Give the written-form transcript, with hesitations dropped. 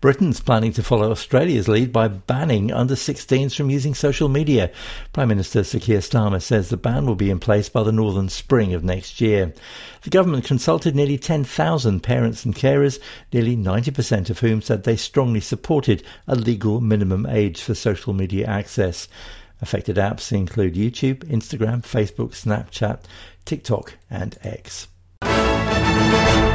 Britain's planning to follow Australia's lead by banning under-16s from using social media. Prime Minister Sir Keir Starmer says the ban will be in place by the northern spring of next year. The government consulted nearly 10,000 parents and carers, nearly 90% of whom said they strongly supported a legal minimum age for social media access. Affected apps include YouTube, Instagram, Facebook, Snapchat, TikTok and X.